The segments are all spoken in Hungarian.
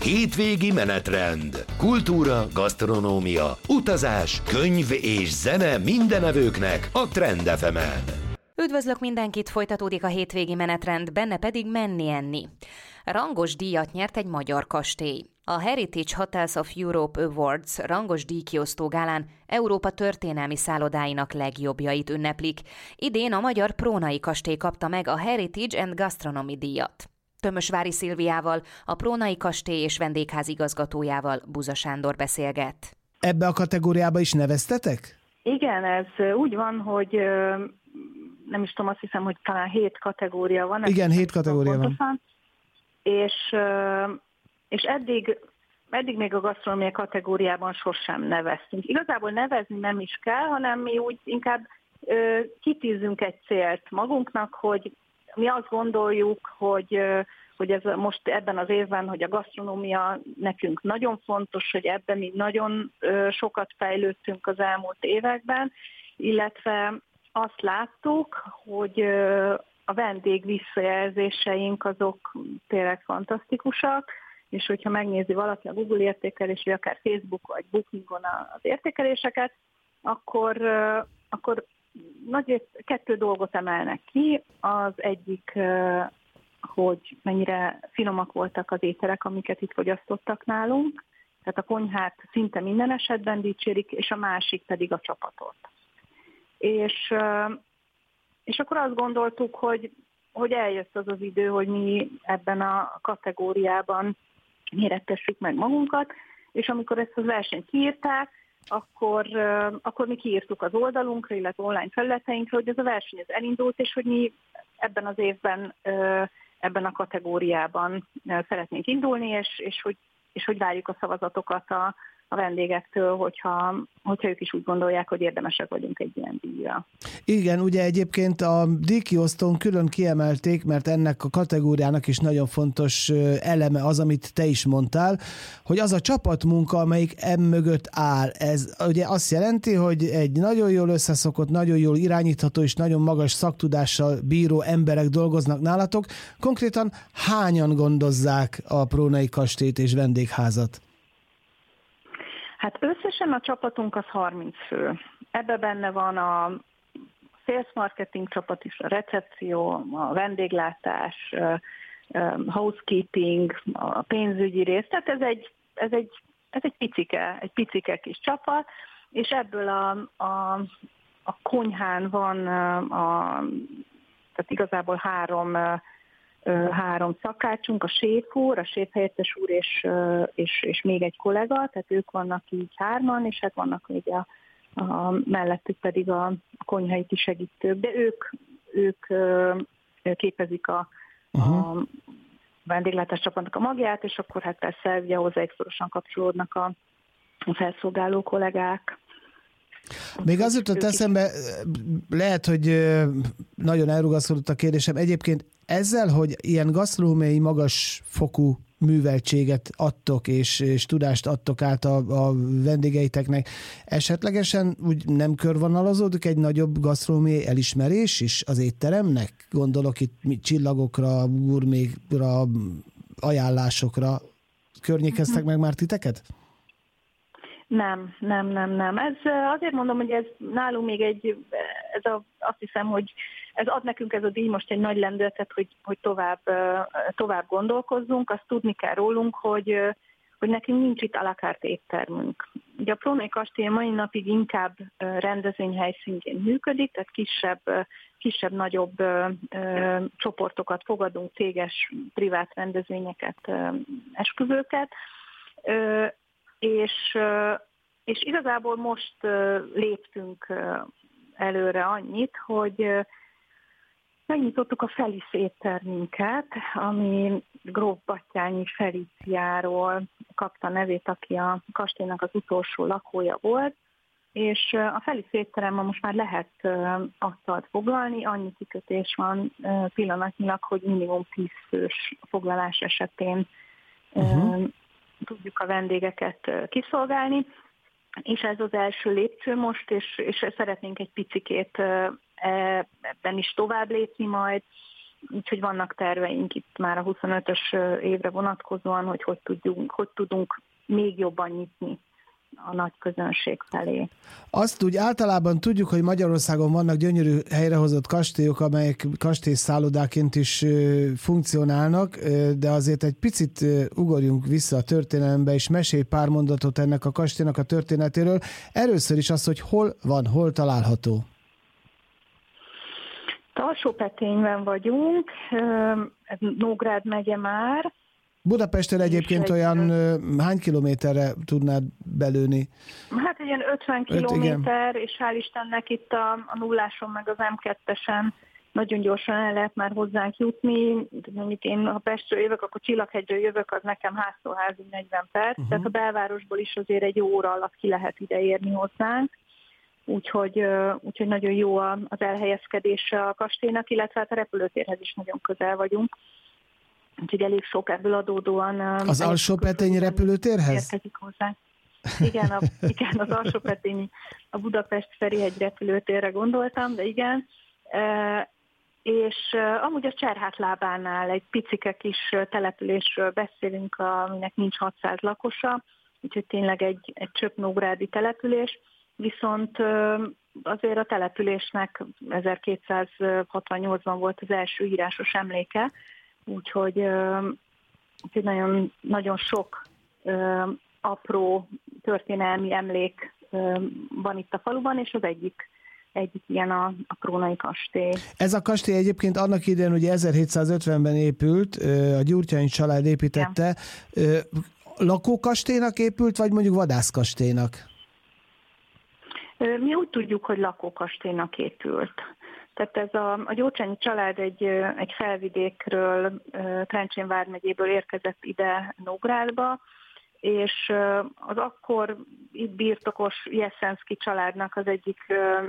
Hétvégi menetrend. Kultúra, gasztronómia, utazás, könyv és zene mindenevőknek a Trend FM-en. Üdvözlök mindenkit, folytatódik a hétvégi menetrend, benne pedig menni-enni. Rangos díjat nyert egy magyar kastély. A Heritage Hotels of Europe Awards rangos díjkiosztó gálán Európa történelmi szállodáinak legjobbjait ünneplik. Idén a magyar Prónai kastély kapta meg a Heritage and Gastronomy díjat. Tömösvári Szilviával, a Prónai kastély és vendégház igazgatójával Buza Sándor beszélget. Ebbe a kategóriába is neveztetek? Igen, ez úgy van, hogy nem is tudom, azt hiszem, hogy talán 7 kategória van. Igen, 7 kategória van. És eddig még a gasztronómia kategóriában sosem neveztünk. Igazából nevezni nem is kell, hanem mi úgy inkább kitűzünk egy célt magunknak, hogy mi azt gondoljuk, hogy ez most ebben az évben, hogy a gasztronómia nekünk nagyon fontos, hogy ebben mi nagyon sokat fejlődtünk az elmúlt években, illetve azt láttuk, hogy a vendég visszajelzéseink azok tényleg fantasztikusak, és hogyha megnézi valaki a Google értékelés, vagy akár Facebook vagy Bookingon az értékeléseket, akkor nagy 2 dolgot emelnek ki. Az egyik, hogy mennyire finomak voltak az ételek, amiket itt fogyasztottak nálunk, tehát a konyhát szinte minden esetben dicsérik, és a másik pedig a csapatot. És akkor azt gondoltuk, hogy eljött az idő, hogy mi ebben a kategóriában mérettessük meg magunkat, és amikor ezt az versenyt kiírták, akkor mi kiírtuk az oldalunkra, illetve online felületeinkre, hogy ez a verseny elindult, és hogy mi ebben az évben ebben a kategóriában szeretnénk indulni, és hogy várjuk a szavazatokat a vendégektől, hogyha ők is úgy gondolják, hogy érdemesek vagyunk egy ilyen díjra. Igen, ugye egyébként a díjkiosztón külön kiemelték, mert ennek a kategóriának is nagyon fontos eleme az, amit te is mondtál, hogy az a csapatmunka, amelyik mögött áll. Ez ugye azt jelenti, hogy egy nagyon jól összeszokott, nagyon jól irányítható és nagyon magas szaktudással bíró emberek dolgoznak nálatok. Konkrétan hányan gondozzák a Prónai kastélyt és vendégházat? Hát összesen a csapatunk az 30 fő. Ebben benne van a sales marketing csapat is, a recepció, a vendéglátás, housekeeping, a pénzügyi rész. Tehát ez egy picike kis csapat, és ebből a konyhán van tehát igazából három szakácsunk, a séf úr, a séfhelyettes úr és még egy kollega, tehát ők vannak így 3-an, és hát vannak még a mellettük pedig a konyhai kisegítők, de ők képezik a vendéglátás csapatnak a magját, és akkor hát persze ugye hozzájuk szorosan kapcsolódnak a felszolgáló kollégák. Még az jutott eszembe, lehet, hogy nagyon elrugaszkodott a kérdésem. Egyébként ezzel, hogy ilyen gasztronómiai magas fokú műveltséget adtok, és tudást adtok át a vendégeiteknek, esetlegesen úgy nem körvonalazódik egy nagyobb gasztronómiai elismerés is az étteremnek? Gondolok itt csillagokra, gurmékra, ajánlásokra. Környékeztek meg már titeket? Nem. Ez azért mondom, hogy ez nálunk még azt hiszem, hogy ez ad nekünk ez a díj most egy nagy lendületet, hogy tovább gondolkozzunk. Azt tudni kell rólunk, hogy nekünk nincs itt à la carte éttermünk. Ugye a Prónai kastély mai napig inkább rendezvényhely szintjén működik, tehát kisebb-nagyobb csoportokat fogadunk, céges, privát rendezvényeket, esküvőket, és igazából most léptünk előre annyit, hogy megnyitottuk a Felisz éttermünket, ami Gróf Batthyány Feliciáról kapta nevét, aki a kastélynak az utolsó lakója volt, és a Felisz étteremben most már lehet asztalt foglalni, annyi kikötés van pillanatnyilag, hogy minimum 10 fős foglalás esetén tudjuk a vendégeket kiszolgálni, és ez az első lépcső most, és szeretnénk egy picikét ebben is tovább lépni majd, úgyhogy vannak terveink itt már a 25-ös évre vonatkozóan, hogy tudunk még jobban nyitni a nagy közönség felé. Azt úgy általában tudjuk, hogy Magyarországon vannak gyönyörű helyrehozott kastélyok, amelyek kastélyszállodáként is funkcionálnak, de azért egy picit ugorjunk vissza a történelembe, és mesélj pár mondatot ennek a kastélynak a történetéről. Először is az, hogy hol van, hol található. Alsópetényben vagyunk, ez Nógrád megye már. Budapesten egyébként olyan hány kilométerre tudnád belőni? Hát ilyen 50 kilométer, és hál' Istennek itt a nulláson meg az M2-esen nagyon gyorsan el lehet már hozzánk jutni. Mondjuk én, ha Pestről jövök, akkor Csillaghegyről jövök, az nekem háztól házig 40 perc, tehát a belvárosból is azért egy jó óra alatt ki lehet ide érni hozzánk. Úgyhogy nagyon jó az elhelyezkedése a kastélynak, illetve hát a repülőtérhez is nagyon közel vagyunk. Úgyhogy elég sok ebből adódóan... Az Alsópetényi repülőtérhez? Érkezik hozzá. Igen, az Alsópetényi, a Budapest-Ferihegy repülőtérre gondoltam, de igen. És amúgy a Cserhátlábánál egy picike kis településről beszélünk, aminek nincs 600 lakosa, úgyhogy tényleg egy csöpp-nógrádi település, viszont azért a településnek 1268-ban volt az első írásos emléke, úgyhogy nagyon, nagyon sok apró történelmi emlék van itt a faluban, és az egyik ilyen a Krónai kastély. Ez a kastély egyébként annak idején ugye 1750-ben épült, a Gyurcsány család építette. Igen. Lakókastélynak épült, vagy mondjuk vadászkastélynak? Mi úgy tudjuk, hogy lakókastélynak épült. Tehát ez a Gyurcsányi család egy felvidékről, Trencsén vármegyéből érkezett ide Nógrádba, és az akkor itt birtokos Jeszenszky családnak az egyik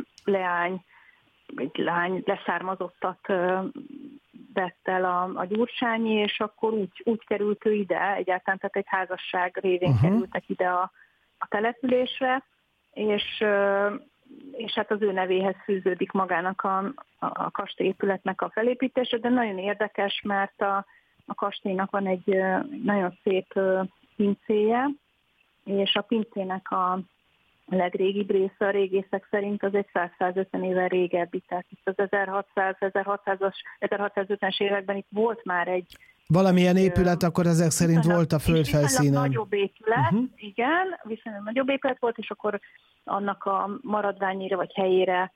lány leszármazottat vett el a Gyurcsányi, és akkor úgy került ő ide, egyáltalán tehát egy házasság révén kerültek ide a településre, és hát az ő nevéhez fűződik magának a kastélyépületnek a felépítése, de nagyon érdekes, mert a kastélynak van egy nagyon szép pincéje, és a pincének a legrégibb része a régészek szerint az egy 100-150 éve régebbi, tehát itt az 1650-es években itt volt már egy valamilyen épület, akkor ezek szerint volt a földfelszínen. Nagyobb épület, igen, viszonylag nagyobb épület volt, és akkor annak a maradványére vagy helyére,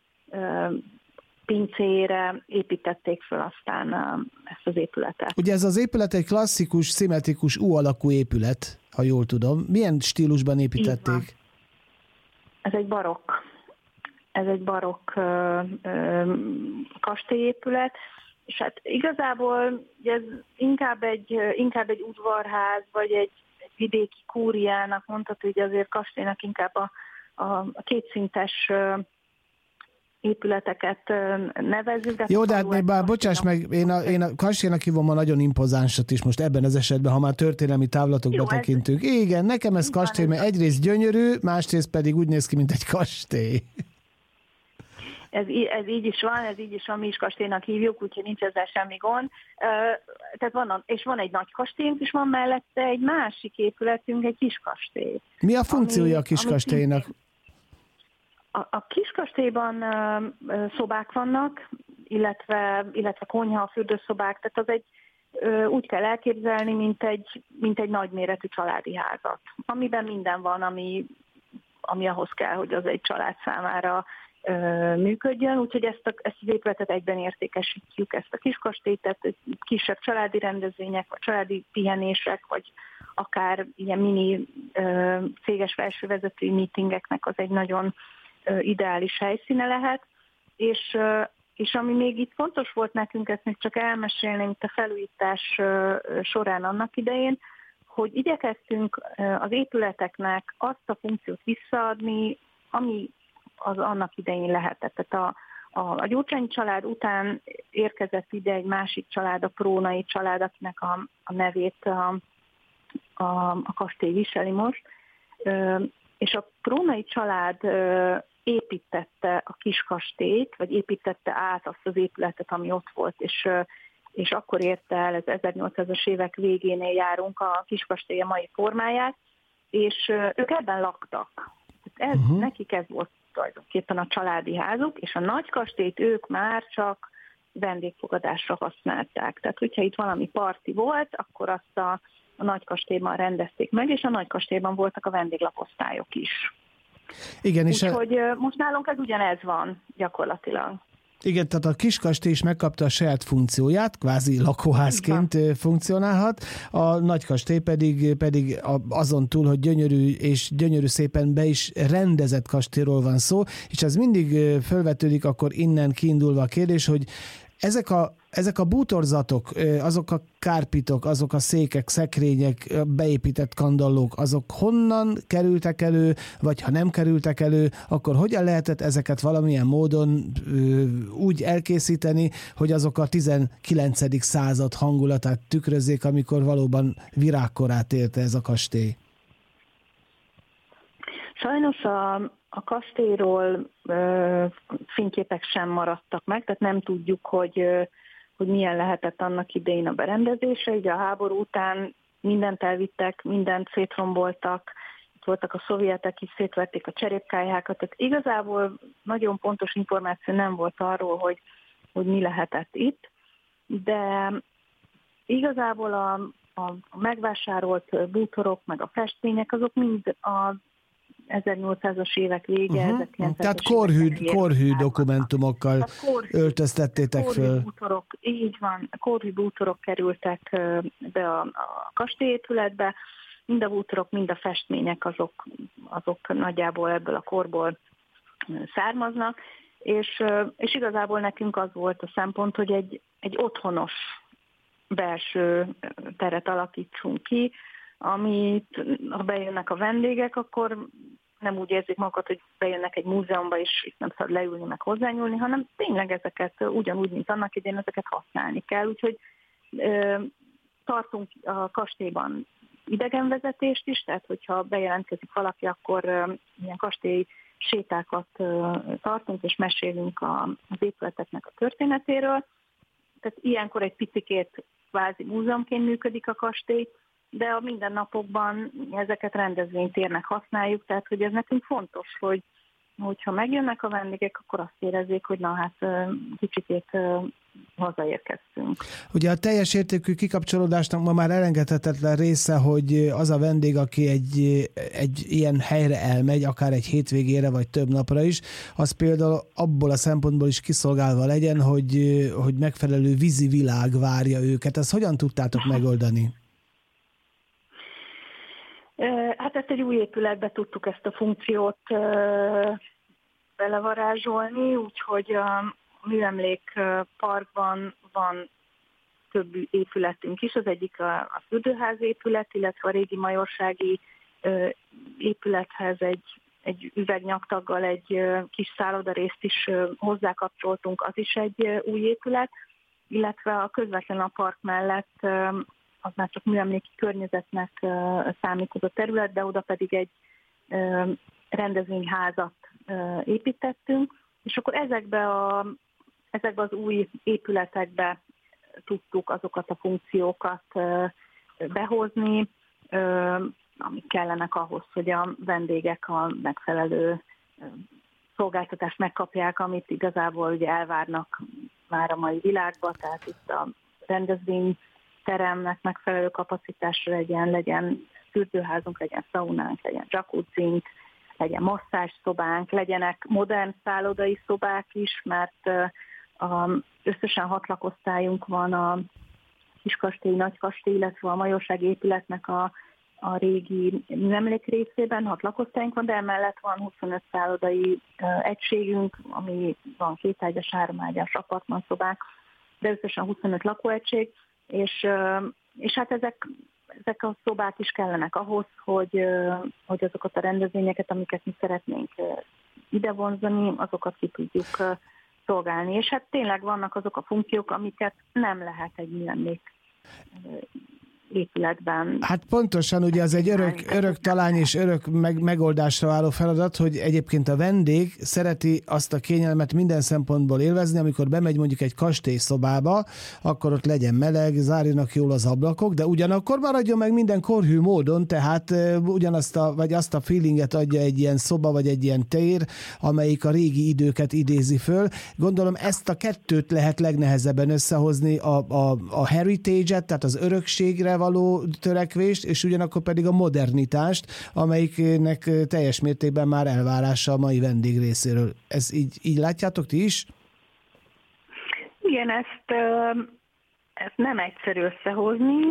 pincére építették föl aztán ezt az épületet. Ugye ez az épület egy klasszikus, szimmetrikus U-alakú épület, ha jól tudom. Milyen stílusban építették? Ez egy barokk kastélyépület, és hát igazából ez inkább egy udvarház, vagy egy vidéki kúriának mondható, hogy azért kastélynak inkább a kétszintes épületeket nevezzük. Jó, de hát bocsáss meg, én a kastélynak hívom a nagyon impozánsat is most ebben az esetben, ha már történelmi távlatokba tekintünk. Igen, nekem ez kastély, mert egyrészt gyönyörű, másrészt pedig úgy néz ki, mint egy kastély. Ez így is van, mi is kastélynak hívjuk, úgyhogy nincs ezzel semmi gond. Tehát van egy nagy kastélyunk, és van mellette egy másik épületünk, egy kis kastély. Mi a funkciója a kis kastélynak? A kiskastélyban szobák vannak, illetve konyha, fürdőszobák, tehát az úgy kell elképzelni, mint egy nagyméretű családi házat, amiben minden van, ami ahhoz kell, hogy az egy család számára működjön, úgyhogy ezt az épületet egyben értékesítjük, ezt a kiskastélyt, tehát kisebb családi rendezvények, vagy családi pihenések, vagy akár ilyen mini céges felsővezetői meetingeknek az egy nagyon ideális helyszíne lehet, és ami még itt fontos volt nekünk, ezt még csak elmesélni, itt a felújítás során annak idején, hogy igyekeztünk az épületeknek azt a funkciót visszaadni, ami az annak idején lehetett. Tehát a Gyurcsányi család után érkezett ide egy másik család, a Prónai család, akinek a nevét a kastély viseli most, és a Prónai család építette a kiskastélyt, vagy építette át azt az épületet, ami ott volt, és és akkor érte el, ez 1800-as évek végénél járunk, a kiskastély mai formáját, és ők ebben laktak. Nekik ez volt tulajdonképpen a családi házuk, és a nagykastélyt ők már csak vendégfogadásra használták. Tehát, hogyha itt valami parti volt, akkor azt a nagykastélyban rendezték meg, és a nagykastélyban voltak a vendéglaposztályok is. Igen, és úgyhogy most nálunk ez ugyanez van gyakorlatilag. Igen, tehát a kiskastély is megkapta a saját funkcióját, kvázi lakóházként funkcionálhat, a nagykastély pedig azon túl, hogy gyönyörű szépen be is rendezett kastélyról van szó, és ez mindig felvetődik akkor innen kiindulva a kérdés, hogy ezek a bútorzatok, azok a kárpitok, azok a székek, szekrények, beépített kandallók, azok honnan kerültek elő, vagy ha nem kerültek elő, akkor hogyan lehetett ezeket valamilyen módon úgy elkészíteni, hogy azok a 19. század hangulatát tükrözzék, amikor valóban virágkorát élte ez a kastély? Sajnos a kastélyról fényképek sem maradtak meg, tehát nem tudjuk, hogy milyen lehetett annak idején a berendezése. Ugye a háború után mindent elvittek, mindent szétromboltak, itt voltak a szovjetek is, szétverték a cserépkályhákat, tehát igazából nagyon pontos információ nem volt arról, hogy mi lehetett itt, de igazából a megvásárolt bútorok, meg a festmények, azok mind a 1800-as évek vége, 1900-as tehát korhű dokumentumokkal öltöztettétek föl. Bútorok, így van, korhű bútorok kerültek be a kastélyépületbe, mind a bútorok, mind a festmények azok nagyjából ebből a korból származnak, és igazából nekünk az volt a szempont, hogy egy otthonos belső teret alakítsunk ki, amit ha bejönnek a vendégek, akkor nem úgy érzik magukat, hogy bejönnek egy múzeumba, és itt nem szabad leülni, meg hozzányúlni, hanem tényleg ezeket ugyanúgy, mint annak idején, ezeket használni kell. Úgyhogy tartunk a kastélyban idegenvezetést is, tehát hogyha bejelentkezik valaki, akkor ilyen kastély sétákat tartunk, és mesélünk az épületeknek a történetéről. Tehát ilyenkor egy picikét kvázi múzeumként működik a kastély, de a mindennapokban ezeket rendezvénytérnek használjuk, tehát hogy ez nekünk fontos, hogyha megjönnek a vendégek, akkor azt érezzék, hogy na hát kicsikét hazaérkeztünk. Ugye a teljes értékű kikapcsolódásnak ma már elengedhetetlen része, hogy az a vendég, aki egy ilyen helyre elmegy, akár egy hétvégére, vagy több napra is, az például abból a szempontból is kiszolgálva legyen, hogy megfelelő vízi világ várja őket. Ezt hogyan tudtátok megoldani? Hát ezt egy új épületbe tudtuk ezt a funkciót belevarázsolni, úgyhogy a műemlékparkban van több épületünk is. Az egyik a fürdőház épület, illetve a régi majorsági épülethez egy üvegnyagtaggal egy kis szállodarészt is hozzákapcsoltunk, az is egy új épület, illetve a közvetlenül a park mellett az már csak műemléki környezetnek számít az a terület, de oda pedig egy rendezvényházat építettünk, és akkor ezekbe az új épületekbe tudtuk azokat a funkciókat behozni, amik kellenek ahhoz, hogy a vendégek a megfelelő szolgáltatást megkapják, amit igazából ugye elvárnak már a mai világban, tehát itt a rendezvényteremnek megfelelő kapacitásra legyen fürdőházunk, legyen szaunánk, legyen jacuzzink, legyen masszázsszobánk, legyenek modern szállodai szobák is, mert összesen 6 lakosztályunk van a Kiskastély, Nagykastély, illetve a Majorsági épületnek a régi műemlék részében 6 lakosztályunk van, de emellett van 25 szállodai egységünk, ami van 2 ágyas, 3 ágyas apartmanszobák, de összesen 25 lakóegység, és hát ezek a szobák is kellenek ahhoz, hogy azokat a rendezvényeket, amiket mi szeretnénk ide vonzani, azokat ki tudjuk szolgálni. És hát tényleg vannak azok a funkciók, amiket nem lehet egy műemlék épületben. Hát pontosan, ugye az egy örök talány és örök megoldásra álló feladat, hogy egyébként a vendég szereti azt a kényelmet minden szempontból élvezni, amikor bemegy mondjuk egy kastélyszobába, akkor ott legyen meleg, zárjanak jól az ablakok, de ugyanakkor maradjon meg minden korhű módon, tehát ugyanazt azt a feelinget adja egy ilyen szoba, vagy egy ilyen tér, amelyik a régi időket idézi föl. Gondolom ezt a kettőt lehet legnehezebben összehozni, a heritage-et, tehát az örökségre való törekvést, és ugyanakkor pedig a modernitást, amelyiknek teljes mértékben már elvárása a mai vendég részéről. Ez így látjátok ti is? Igen, ezt nem egyszerű összehozni,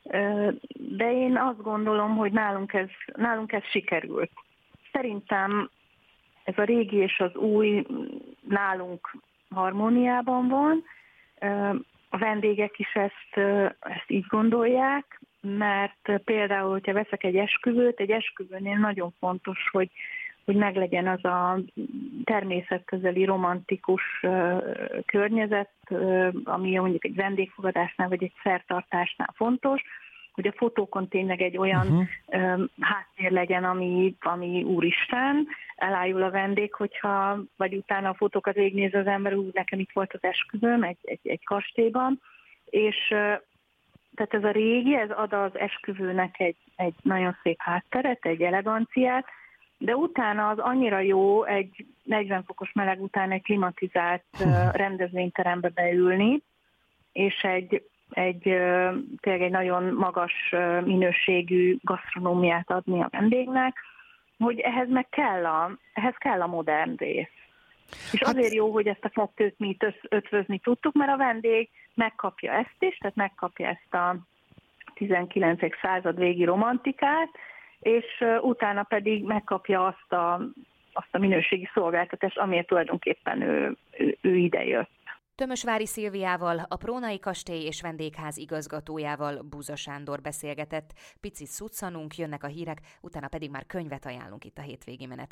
de én azt gondolom, hogy nálunk ez sikerült. Szerintem ez a régi és az új nálunk harmóniában van. A vendégek is ezt így gondolják, mert például, hogyha veszek egy esküvőnél nagyon fontos, hogy meglegyen az a természetközeli, romantikus környezet, ami mondjuk egy vendégfogadásnál vagy egy szertartásnál fontos, hogy a fotókon tényleg egy olyan háttér legyen, ami úristen, elájul a vendég, vagy utána a fotókat végignéz az ember, úgy nekem itt volt az esküvőm egy kastélyban, és tehát ez a régi, ez ad az esküvőnek egy nagyon szép hátteret, egy eleganciát, de utána az annyira jó egy 40 fokos meleg után egy klimatizált rendezvényterembe beülni, és tényleg egy nagyon magas minőségű gasztronómiát adni a vendégnek, hogy ehhez kell a modern rész. És azért jó, hogy ezt a kettőt mi ötvözni tudtuk, mert a vendég megkapja ezt is, tehát megkapja ezt a 19. század végi romantikát, és utána pedig megkapja azt a minőségi szolgáltatást, amiért tulajdonképpen ő idejött. Tömösvári Szilviával, a Prónai Kastély és Vendégház igazgatójával Buza Sándor beszélgetett. Picit szuccanunk, jönnek a hírek, utána pedig már könyvet ajánlunk itt a hétvégi menet.